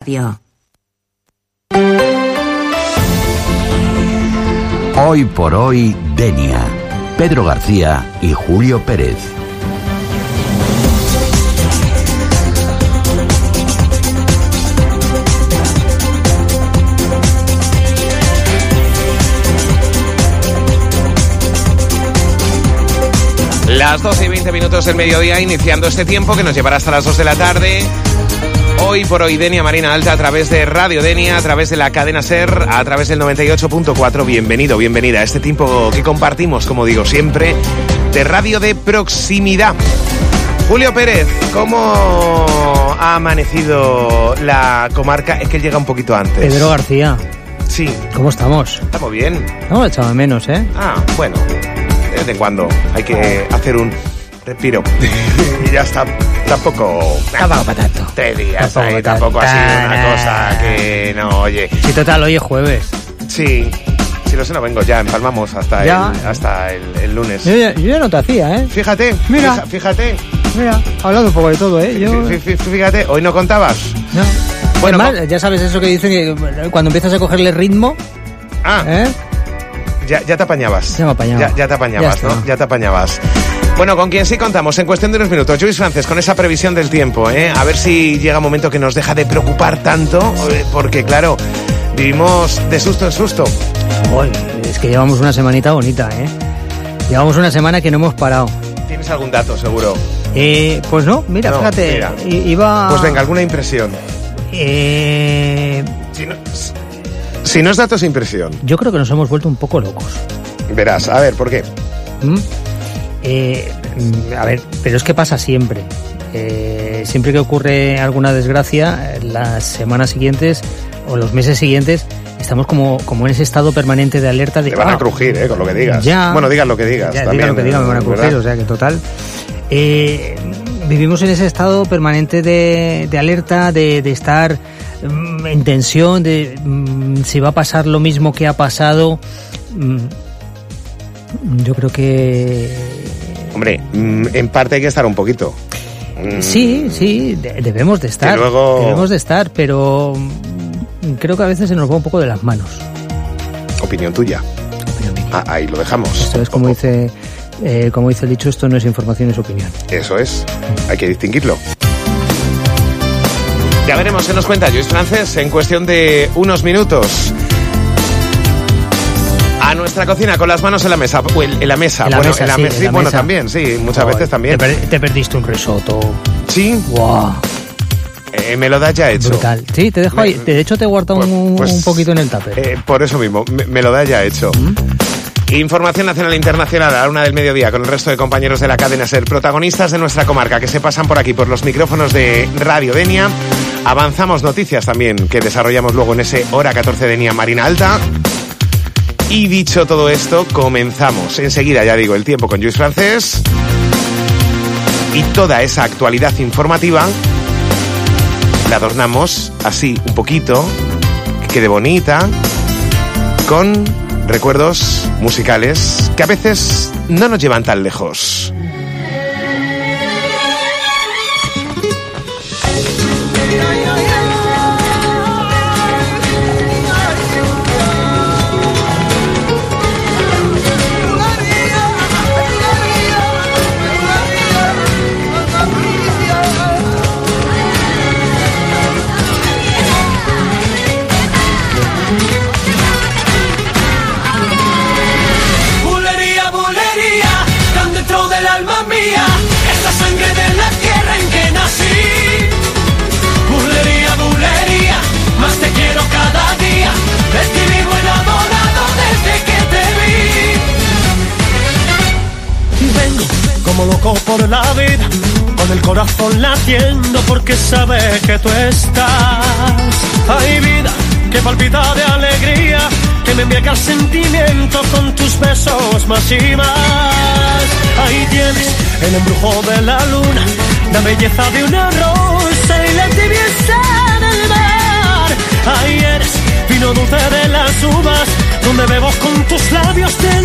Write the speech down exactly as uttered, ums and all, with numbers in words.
Radio. Hoy por hoy, Denia. Pedro García y Julio Pérez. Las doce y veinte minutos del mediodía, iniciando este tiempo que nos llevará hasta las dos de la tarde. Hoy por hoy, Denia Marina Alta, a través de Radio Denia, a través de la cadena SER, a través del noventa y ocho punto cuatro. Bienvenido, bienvenida a este tiempo que compartimos, como digo siempre, de radio de proximidad. Julio Pérez, ¿cómo ha amanecido la comarca? Es que él llega un poquito antes. Pedro García. Sí. ¿Cómo estamos? Estamos bien. No, echaba menos, ¿eh? Ah, bueno, de vez en cuando hay que hacer un respiro. Y ya está. Tampoco... Tampoco para tanto. Tres días, Tampoco, ahí, tampoco ha sido una cosa que no, oye. Sí, total, hoy es jueves. Sí, si lo sé no vengo, ya empalmamos hasta, ya. El, hasta el, el lunes. Yo ya, yo ya no te hacía, ¿eh? Fíjate, mira, fija, fíjate. Mira, hablando un poco de todo, ¿eh? Yo... Fíjate, hoy no contabas. No. Bueno, además, ya sabes eso que dicen que cuando empiezas a cogerle ritmo... Ah, ¿eh? ya, ya te apañabas. Ya me apañaba. Ya, ya te apañabas, ya ¿no? Ya te apañabas. Bueno, con quien sí contamos en cuestión de unos minutos, Lluís Frances, con esa previsión del tiempo, ¿eh? A ver si llega un momento que nos deja de preocupar tanto, porque claro, vivimos de susto en susto. Uy, es que llevamos una semanita bonita, ¿eh? Llevamos una semana que no hemos parado. ¿Tienes algún dato, seguro? Eh, pues no, mira, no, fíjate, mira. Iba... Pues venga, alguna impresión. Eh... Si no, si no es datos, impresión. Yo creo que nos hemos vuelto un poco locos. Verás, a ver, ¿por qué? ¿Mm? Eh, a ver, pero es que pasa siempre. Eh, siempre que ocurre alguna desgracia, las semanas siguientes o los meses siguientes estamos como, como en ese estado permanente de alerta. De, Te van ah, a crujir, eh, con lo que digas. Ya, bueno, digas lo que digas. Ya, también, diga lo que digas, me van a crujir, ¿verdad? O sea que total. Eh, vivimos en ese estado permanente de, de alerta, de, de estar um, en tensión, de um, si va a pasar lo mismo que ha pasado. Um, yo creo que... Hombre, en parte hay que estar un poquito. Sí, sí, debemos de estar. Luego... Debemos de estar, pero creo que a veces se nos va un poco de las manos. Opinión tuya. Opinión mía. Ah, ahí lo dejamos. Esto es como dice, eh, como dice el dicho, esto no es información, es opinión. Eso es, hay que distinguirlo. Ya veremos qué nos cuenta Lluís Frances en cuestión de unos minutos. A nuestra cocina con las manos en la mesa, o en, en la mesa, en la bueno, mesa, en la sí, mesa, en la bueno, mesa. también, sí, muchas oh, veces también. Te, per, te perdiste un risotto. Sí. Wow. Eh, me lo das ya hecho. Brutal. Sí, te dejo me, ahí. De hecho, te he guardado pues, un, pues, un poquito en el tupper. Eh, por eso mismo, me, me lo das ya hecho. ¿Mm? Información nacional e internacional a la una del mediodía con el resto de compañeros de la cadena SER, protagonistas de nuestra comarca que se pasan por aquí por los micrófonos de Radio Denia. Avanzamos noticias también que desarrollamos luego en ese hora catorce de Denia Marina Alta. Y dicho todo esto, comenzamos enseguida, ya digo, el tiempo con Lluís Frances y toda esa actualidad informativa la adornamos así un poquito, que quede bonita, con recuerdos musicales que a veces no nos llevan tan lejos. Loco por la vida, con el corazón latiendo porque sabe que tú estás. Hay vida que palpita de alegría, que me embriaga el sentimiento con tus besos más y más. Ahí tienes el embrujo de la luna, la belleza de una rosa y la tibieza del mar. Ahí eres vino dulce de las uvas, donde bebo con tus labios de